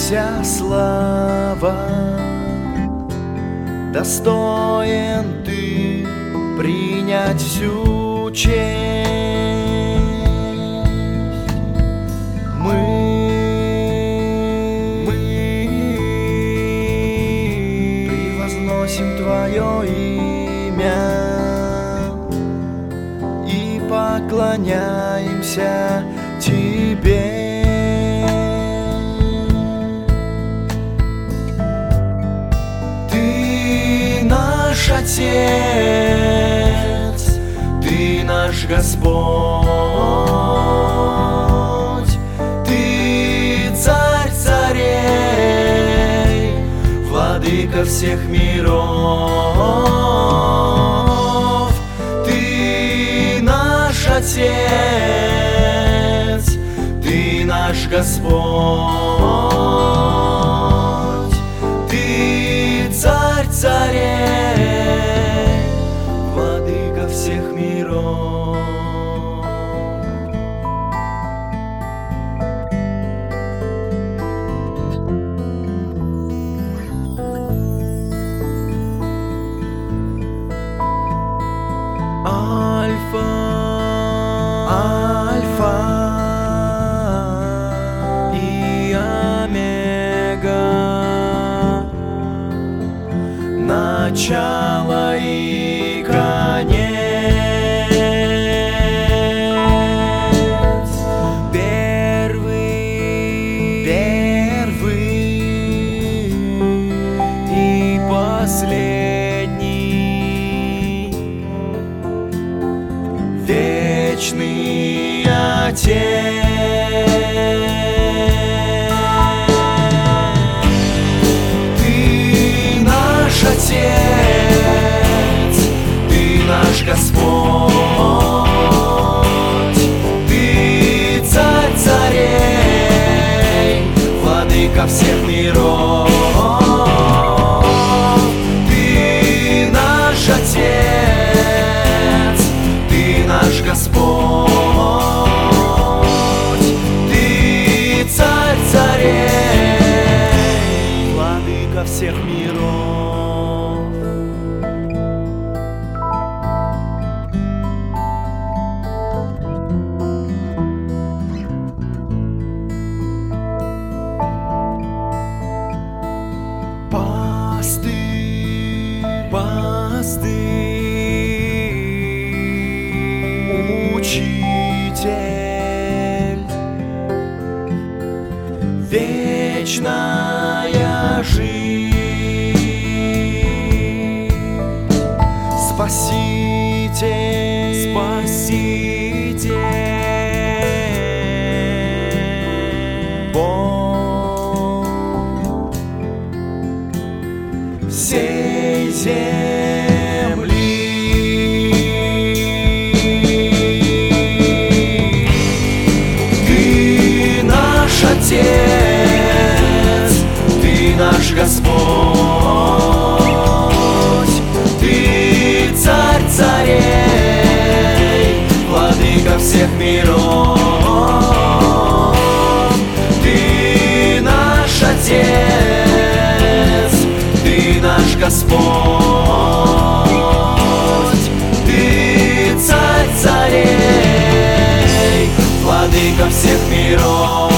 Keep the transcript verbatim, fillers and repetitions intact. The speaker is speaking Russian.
вся слава, достоин Ты принять всю честь. Мы, мы превозносим Твое имя и поклоняемся Тебе. Отец, Ты наш Господь, Ты царь царей, владыка всех миров. Ты наш Отец, Ты наш Господь, Ты царь царей, владыка всех миров. Альфа, Альфа и Омега, начало и конец, первый, первый и последний, вечный Отец. Ты наш Отец, Ты наш Господь, Ты царь царей, владыка всех миров. Ты наш Отец, Ты наш Господь, Ты царь царей, владыка всех миров. Пастырь, пастырь, учитель, вечная жизнь, спаситель, спаситель, Бог всей земли. Ты наш Отец, Ты наш Господь, Ты царь царей, владыка всех миров. Ты наш Отец, Ты наш Господь, Ты царь царей, владыка всех миров.